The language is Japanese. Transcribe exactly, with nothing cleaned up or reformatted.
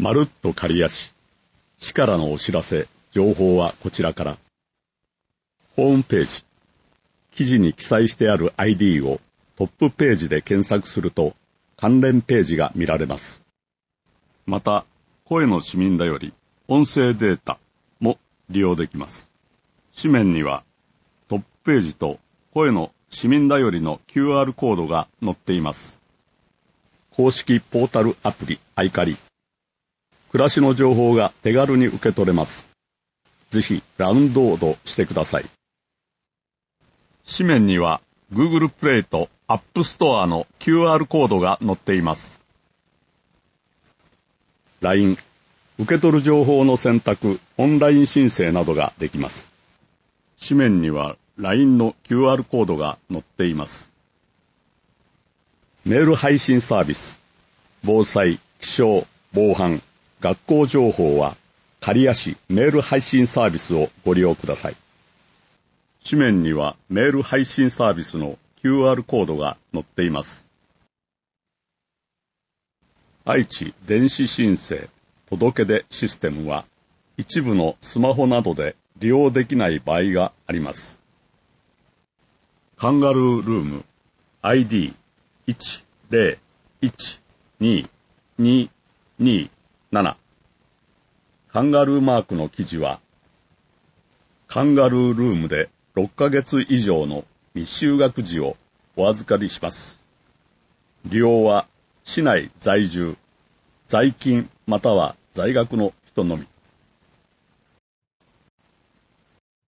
まるっと刈谷市。市からのお知らせ、情報はこちらから。ホームページ。記事に記載してある アイディー をトップページで検索すると関連ページが見られます。また、声の市民だより音声データも利用できます。紙面にはトップページと声の市民だよりの キューアール コードが載っています。公式ポータルアプリアイカリ。暮らしの情報が手軽に受け取れます。ぜひダウンロードしてください。紙面には Google プレイと App Store の キューアール コードが載っています。ライン、受け取る情報の選択、オンライン申請などができます。紙面には ライン の キューアール コードが載っています。メール配信サービス、防災、気象、防犯、学校情報は刈谷市メール配信サービスをご利用ください。紙面にはメール配信サービスの キューアール コードが載っています。愛知電子申請届け出システムは一部のスマホなどで利用できない場合があります。カンガルールーム アイディーいちゼロいちににになな カンガルーマークの記事はカンガルールームでろっかげつ以上の未就学児をお預かりします。利用は市内在住、在勤または在学の人のみ。